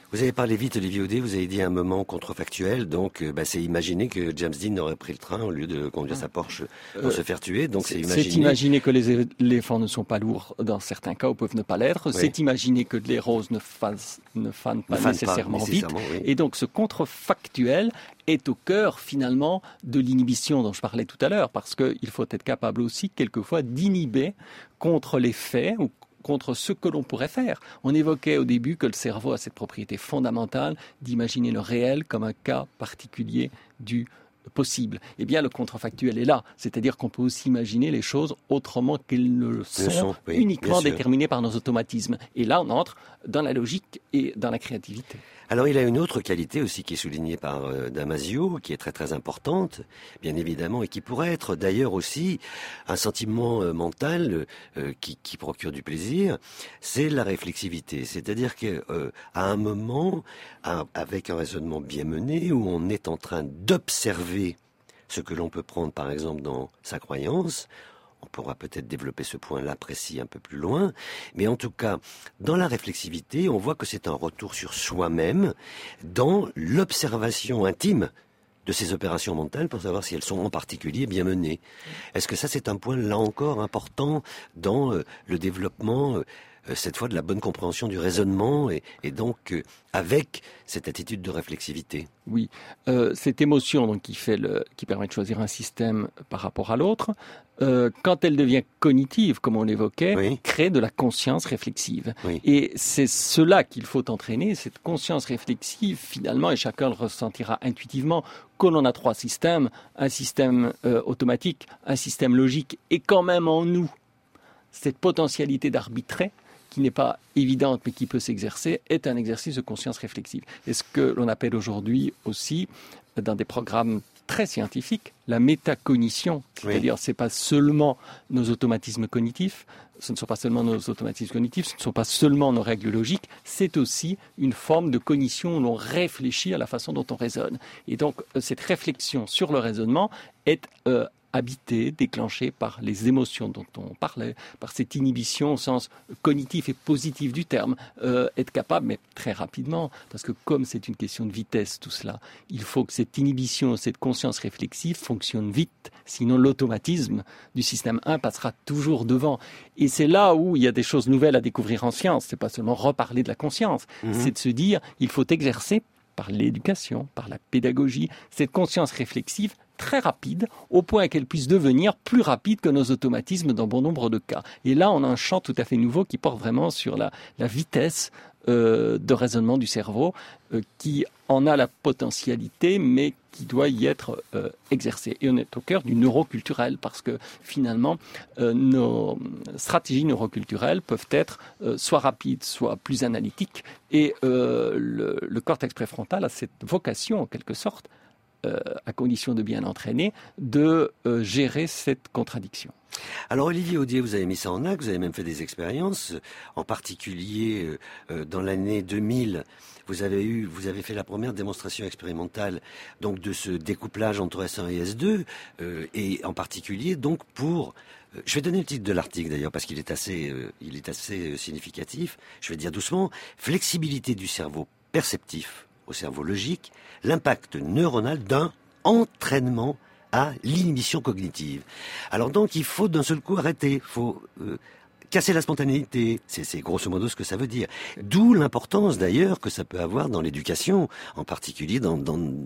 Vous avez parlé vite, Olivier Audet, vous avez dit un moment contrefactuel, donc c'est imaginer que James Dean aurait pris le train au lieu de conduire sa Porsche pour se faire tuer, donc c'est imaginer... C'est imaginer que les éléphants ne sont pas lourds dans certains cas, ou peuvent ne pas l'être, oui. C'est imaginer que les roses ne fanent pas nécessairement vite, oui. Et donc ce contrefactuel est au cœur finalement de l'inhibition dont je parlais tout à l'heure, parce qu'il faut être capable aussi quelquefois d'inhiber contre les faits ou contre ce que l'on pourrait faire. On évoquait au début que le cerveau a cette propriété fondamentale d'imaginer le réel comme un cas particulier du possible. Eh bien, le contrefactuel est là. C'est-à-dire qu'on peut aussi imaginer les choses autrement qu'elles ne le sont, oui, uniquement déterminées par nos automatismes. Et là, on entre dans la logique et dans la créativité. Alors, il a une autre qualité aussi qui est soulignée par Damasio, qui est très très importante, bien évidemment, et qui pourrait être d'ailleurs aussi un sentiment mental qui procure du plaisir, c'est la réflexivité. C'est-à-dire qu'à un moment, avec un raisonnement bien mené, où on est en train d'observer ce que l'on peut prendre, par exemple, dans sa croyance, on pourra peut-être développer ce point-là précis un peu plus loin. Mais en tout cas, dans la réflexivité, on voit que c'est un retour sur soi-même dans l'observation intime de ces opérations mentales pour savoir si elles sont en particulier bien menées. Est-ce que ça, c'est un point, là encore, important dans le développement cette fois de la bonne compréhension du raisonnement et donc avec cette attitude de réflexivité? Oui, cette émotion donc, qui permet de choisir un système par rapport à l'autre, quand elle devient cognitive, comme on l'évoquait, oui. Crée de la conscience réflexive. Oui. Et c'est cela qu'il faut entraîner, cette conscience réflexive finalement, et chacun le ressentira intuitivement, que l'on a trois systèmes, un système automatique, un système logique, et quand même en nous, cette potentialité d'arbitrer, qui n'est pas évidente mais qui peut s'exercer, est un exercice de conscience réflexive. Et ce que l'on appelle aujourd'hui aussi, dans des programmes très scientifiques, la métacognition. C'est-à-dire, oui. Ce n'est pas seulement nos automatismes cognitifs, ce ne sont pas seulement nos automatismes cognitifs, ce ne sont pas seulement nos règles logiques, c'est aussi une forme de cognition où l'on réfléchit à la façon dont on raisonne. Et donc, cette réflexion sur le raisonnement est habité, déclenché par les émotions dont on parlait, par cette inhibition au sens cognitif et positif du terme, être capable, mais très rapidement, parce que comme c'est une question de vitesse tout cela, il faut que cette inhibition, cette conscience réflexive fonctionne vite, sinon l'automatisme du système 1 passera toujours devant. Et c'est là où il y a des choses nouvelles à découvrir en science, c'est pas seulement reparler de la conscience, c'est de se dire, il faut exercer par l'éducation, par la pédagogie, cette conscience réflexive très rapide, au point qu'elle puisse devenir plus rapide que nos automatismes dans bon nombre de cas. Et là, on a un champ tout à fait nouveau qui porte vraiment sur la vitesse de raisonnement du cerveau, qui en a la potentialité, mais qui doit y être exercée. Et on est au cœur du neuroculturel, parce que finalement, nos stratégies neuroculturelles peuvent être soit rapides, soit plus analytiques, et le cortex préfrontal a cette vocation, en quelque sorte, à condition de bien l'entraîner, de gérer cette contradiction. Alors Olivier Audet, vous avez mis ça en acte, vous avez même fait des expériences, en particulier dans l'année 2000, vous avez fait la première démonstration expérimentale donc de ce découplage entre S1 et S2, et en particulier donc pour... Je vais donner le titre de l'article d'ailleurs parce qu'il est assez significatif, je vais dire doucement, flexibilité du cerveau perceptif au cerveau logique, l'impact neuronal d'un entraînement à l'inhibition cognitive. Alors donc, il faut d'un seul coup arrêter, il faut casser la spontanéité, c'est grosso modo ce que ça veut dire. D'où l'importance d'ailleurs que ça peut avoir dans l'éducation, en particulier dans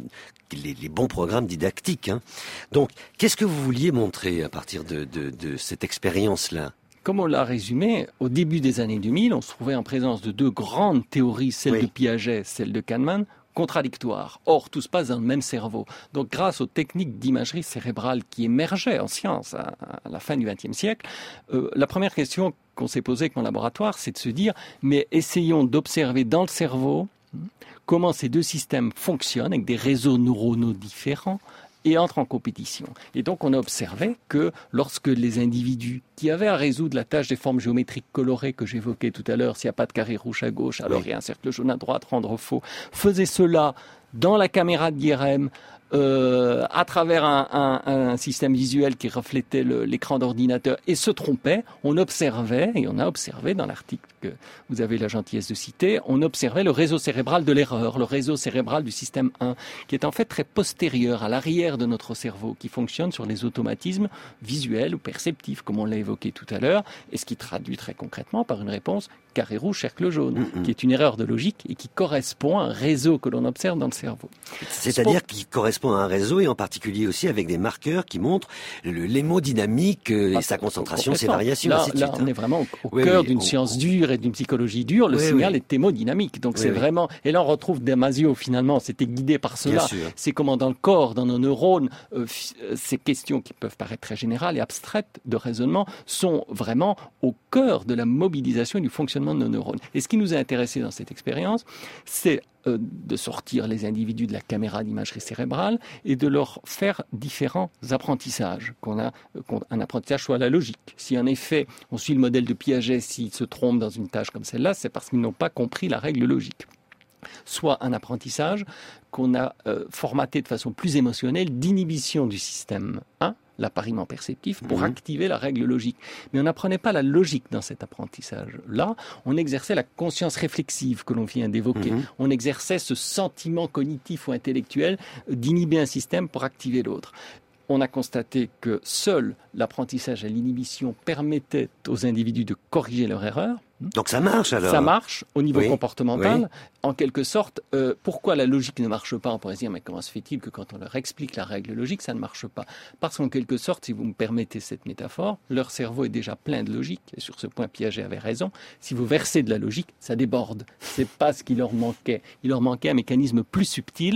les bons programmes didactiques. Hein. Donc, qu'est-ce que vous vouliez montrer à partir de cette expérience-là ? Comme on l'a résumé, au début des années 2000, on se trouvait en présence de deux grandes théories, celle de Piaget, celle de Kahneman, contradictoires. Or, tout se passe dans le même cerveau. Donc, grâce aux techniques d'imagerie cérébrale qui émergeaient en science à la fin du XXe siècle, la première question qu'on s'est posée avec mon laboratoire, c'est de se dire, mais essayons d'observer dans le cerveau comment ces deux systèmes fonctionnent avec des réseaux neuronaux différents, et entrent en compétition. Et donc, on a observé que lorsque les individus qui avaient à résoudre la tâche des formes géométriques colorées que j'évoquais tout à l'heure, s'il n'y a pas de carré rouge à gauche, alors il y a un cercle jaune à droite, rendre faux, faisaient cela dans la caméra d'IRM, à travers un système visuel qui reflétait l'écran d'ordinateur et se trompait. On observait, et on a observé dans l'article que vous avez la gentillesse de citer, on observait le réseau cérébral de l'erreur, le réseau cérébral du système 1, qui est en fait très postérieur à l'arrière de notre cerveau, qui fonctionne sur les automatismes visuels ou perceptifs, comme on l'a évoqué tout à l'heure, et ce qui traduit très concrètement par une réponse carré rouge, cercle jaune, qui est une erreur de logique et qui correspond à un réseau que l'on observe dans le cerveau. C'est-à-dire qui correspond à un réseau et en particulier aussi avec des marqueurs qui montrent l'hémodynamique et sa concentration, ses variations, ainsi de suite. Là, on est vraiment au cœur d'une science dure et d'une psychologie dure. Le signal est hémodynamique. Donc c'est vraiment... Et là, on retrouve Damasio, finalement. C'était guidé par cela. C'est comment dans le corps, dans nos neurones, ces questions qui peuvent paraître très générales et abstraites de raisonnement sont vraiment au cœur de la mobilisation et du fonctionnement de nos neurones. Et ce qui nous a intéressé dans cette expérience, c'est de sortir les individus de la caméra d'imagerie cérébrale et de leur faire différents apprentissages. Un apprentissage soit la logique. Si en effet on suit le modèle de Piaget, s'ils se trompent dans une tâche comme celle-là, c'est parce qu'ils n'ont pas compris la règle logique. Soit un apprentissage qu'on a formaté de façon plus émotionnelle d'inhibition du système 1, l'appariement perceptif, pour activer la règle logique. Mais on n'apprenait pas la logique dans cet apprentissage-là. On exerçait la conscience réflexive que l'on vient d'évoquer. On exerçait ce sentiment cognitif ou intellectuel d'inhiber un système pour activer l'autre. On a constaté que seul l'apprentissage à l'inhibition permettait aux individus de corriger leur erreur. Donc ça marche alors. Ça marche au niveau comportemental. En quelque sorte, pourquoi la logique ne marche pas? On pourrait se dire, mais comment se fait-il que quand on leur explique la règle logique, ça ne marche pas? Parce qu'en quelque sorte, si vous me permettez cette métaphore, leur cerveau est déjà plein de logique. Et sur ce point, Piaget avait raison. Si vous versez de la logique, ça déborde. C'est pas ce qui leur manquait. Il leur manquait un mécanisme plus subtil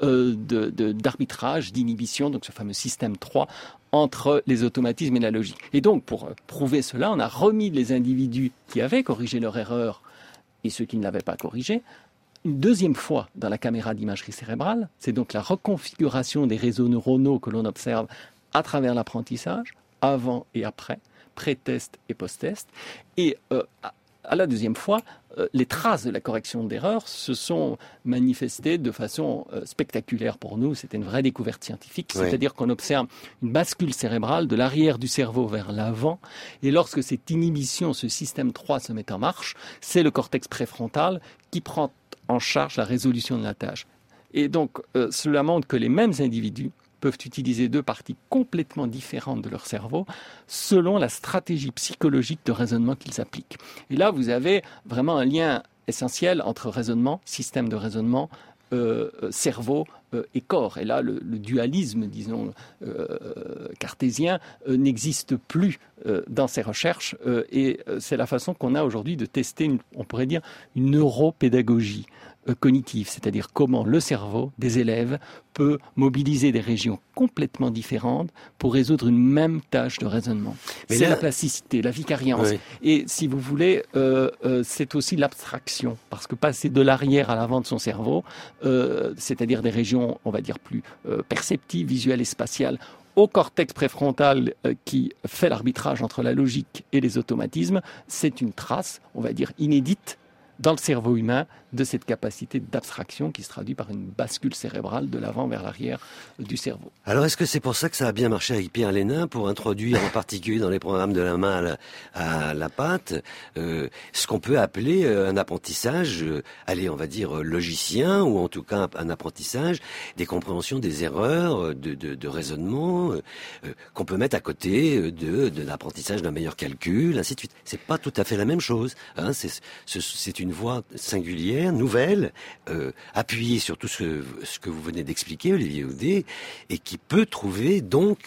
d'arbitrage, d'inhibition, donc ce fameux système 3, entre les automatismes et la logique. Et donc, pour prouver cela, on a remis les individus qui avaient corrigé leur erreur et ceux qui ne l'avaient pas corrigé une deuxième fois dans la caméra d'imagerie cérébrale. C'est donc la reconfiguration des réseaux neuronaux que l'on observe à travers l'apprentissage, avant et après, pré-test et post-test. Et à la deuxième fois, les traces de la correction d'erreurs se sont manifestées de façon spectaculaire pour nous. C'était une vraie découverte scientifique. C'est-à-dire qu'on observe une bascule cérébrale de l'arrière du cerveau vers l'avant. Et lorsque cette inhibition, ce système 3 se met en marche, c'est le cortex préfrontal qui prend en charge la résolution de la tâche. Et donc, cela montre que les mêmes individus peuvent utiliser deux parties complètement différentes de leur cerveau selon la stratégie psychologique de raisonnement qu'ils appliquent. Et là, vous avez vraiment un lien essentiel entre raisonnement, système de raisonnement, cerveau et corps. Et là, le dualisme, disons, cartésien n'existe plus dans ces recherches et c'est la façon qu'on a aujourd'hui de tester, on pourrait dire, une neuropédagogie cognitive, c'est-à-dire comment le cerveau des élèves peut mobiliser des régions complètement différentes pour résoudre une même tâche de raisonnement. C'est la plasticité, la vicariance. Et si vous voulez, c'est aussi l'abstraction, parce que passer de l'arrière à l'avant de son cerveau, c'est-à-dire des régions, on va dire, plus perceptives, visuelles et spatiales, au cortex préfrontal qui fait l'arbitrage entre la logique et les automatismes, c'est une trace, on va dire, inédite dans le cerveau humain de cette capacité d'abstraction qui se traduit par une bascule cérébrale de l'avant vers l'arrière du cerveau. Alors est-ce que c'est pour ça que ça a bien marché avec Pierre Lénain pour introduire en particulier dans les programmes de la main à la patte ce qu'on peut appeler un apprentissage, on va dire logicien, ou en tout cas un apprentissage des compréhensions des erreurs de raisonnement qu'on peut mettre à côté de l'apprentissage d'un meilleur calcul, ainsi de suite. C'est pas tout à fait la même chose, hein. C'est une voie singulière, nouvelle, appuyée sur tout ce que vous venez d'expliquer, Olivier Houdet, et qui peut trouver donc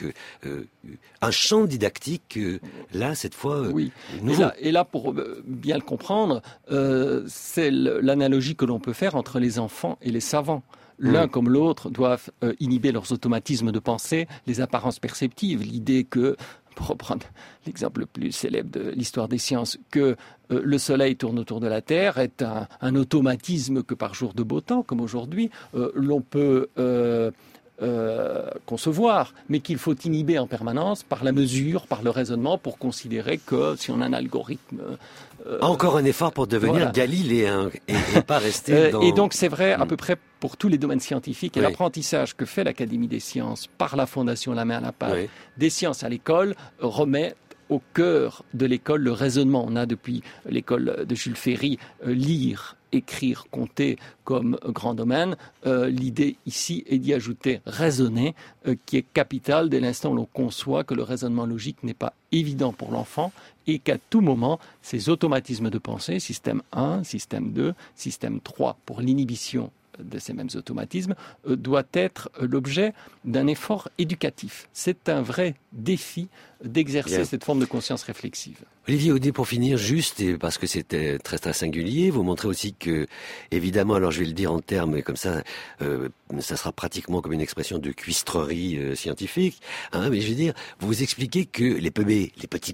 un champ didactique, là, cette fois, nouveau. Et là, pour bien le comprendre, c'est l'analogie que l'on peut faire entre les enfants et les savants. L'un comme l'autre doivent inhiber leurs automatismes de pensée, les apparences perceptives, l'idée que, pour reprendre l'exemple le plus célèbre de l'histoire des sciences, que le soleil tourne autour de la Terre est un automatisme que par jour de beau temps, comme aujourd'hui, l'on peut concevoir, mais qu'il faut inhiber en permanence par la mesure, par le raisonnement, pour considérer que si on a un algorithme... Encore un effort pour devenir galiléen et pas rester dans... Et donc c'est vrai à peu près pour tous les domaines scientifiques. Et l'apprentissage que fait l'Académie des sciences par la Fondation La Main à la pâte des sciences à l'école remet au cœur de l'école le raisonnement. On a depuis l'école de Jules Ferry lire, écrire, compter comme grand domaine. L'idée ici est d'y ajouter raisonner, qui est capital dès l'instant où l'on conçoit que le raisonnement logique n'est pas évident pour l'enfant et qu'à tout moment, ces automatismes de pensée, système 1, système 2, système 3 pour l'inhibition de ces mêmes automatismes, doit être l'objet d'un effort éducatif. C'est un vrai défi d'exercer cette forme de conscience réflexive. Olivier Audet, pour finir, juste, et parce que c'était très très singulier, vous montrez aussi que, évidemment, alors je vais le dire en termes comme ça, ça sera pratiquement comme une expression de cuistrerie scientifique, mais je veux dire, vous expliquez que les petits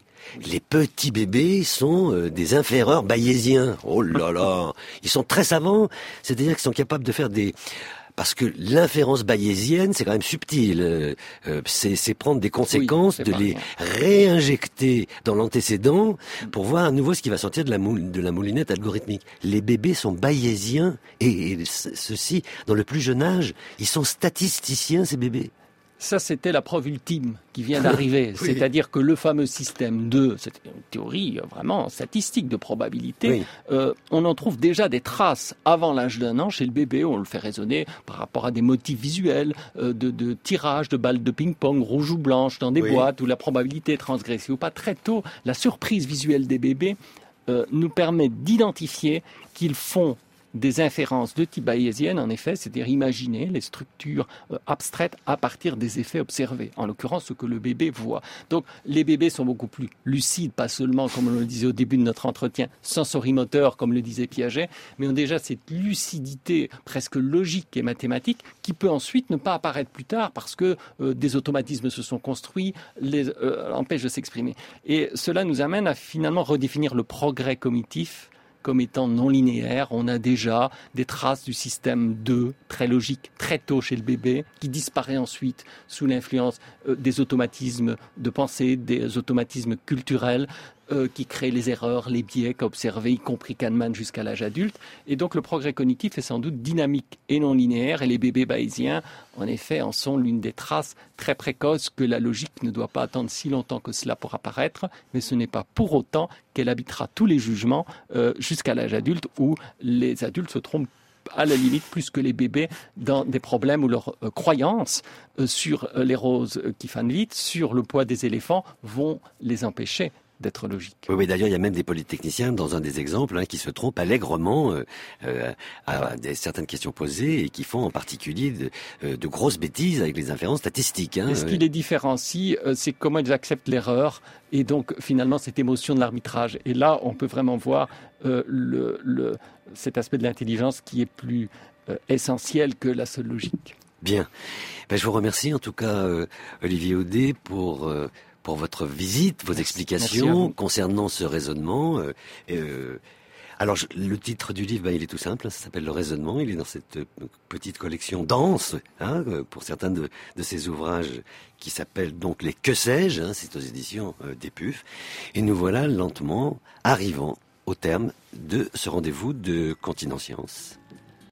bébés sont des inféreurs bayésiens. Oh là là, ils sont très savants, c'est-à-dire qu'ils sont capables de faire des... Parce que l'inférence bayésienne, c'est quand même subtil. C'est prendre des conséquences, de les réinjecter dans l'antécédent pour voir à nouveau ce qui va sortir de la moulinette algorithmique. Les bébés sont bayésiens et ceux-ci, dans le plus jeune âge, ils sont statisticiens, ces bébés. Ça, c'était la preuve ultime qui vient d'arriver. C'est-à-dire que le fameux système 2, c'est une théorie vraiment statistique de probabilité, on en trouve déjà des traces avant l'âge d'1 an chez le bébé. On le fait raisonner par rapport à des motifs visuels, de tirage de balles de ping-pong rouges ou blanches dans des boîtes où la probabilité est transgressée ou pas. Très tôt, la surprise visuelle des bébés nous permet d'identifier qu'ils font des inférences de type bayésienne, en effet, c'est-à-dire imaginer les structures abstraites à partir des effets observés, en l'occurrence ce que le bébé voit. Donc les bébés sont beaucoup plus lucides, pas seulement, comme on le disait au début de notre entretien, sensorimoteur, comme le disait Piaget, mais ont déjà cette lucidité presque logique et mathématique qui peut ensuite ne pas apparaître plus tard parce que des automatismes se sont construits, les empêchent de s'exprimer. Et cela nous amène à finalement redéfinir le progrès cognitif comme étant non linéaire. On a déjà des traces du système 2, très logique, très tôt chez le bébé, qui disparaît ensuite sous l'influence des automatismes de pensée, des automatismes culturels, qui créent les erreurs, les biais qu'a observé, y compris Kahneman jusqu'à l'âge adulte. Et donc le progrès cognitif est sans doute dynamique et non linéaire, et les bébés bayésiens, en effet, en sont l'une des traces très précoces que la logique ne doit pas attendre si longtemps que cela pour apparaître, mais ce n'est pas pour autant qu'elle habitera tous les jugements jusqu'à l'âge adulte, où les adultes se trompent à la limite plus que les bébés dans des problèmes où leurs croyances sur les roses qui fanent vite, sur le poids des éléphants, vont les empêcher d'être logique. Oui, d'ailleurs, il y a même des polytechniciens, dans un des exemples, qui se trompent allègrement à certaines questions posées et qui font en particulier de grosses bêtises avec les inférences statistiques. Et ce qui les différencie, c'est comment ils acceptent l'erreur et donc finalement cette émotion de l'arbitrage. Et là, on peut vraiment voir cet aspect de l'intelligence qui est plus essentiel que la seule logique. Bien. Je vous remercie en tout cas, Olivier Audet, pour votre visite, vos explications concernant ce raisonnement. Alors, le titre du livre, il est tout simple, ça s'appelle Le raisonnement. Il est dans cette petite collection dense, pour certains de ces ouvrages qui s'appellent donc les Que sais-je, c'est aux éditions des Puf. Et nous voilà lentement arrivant au terme de ce rendez-vous de Continent Science.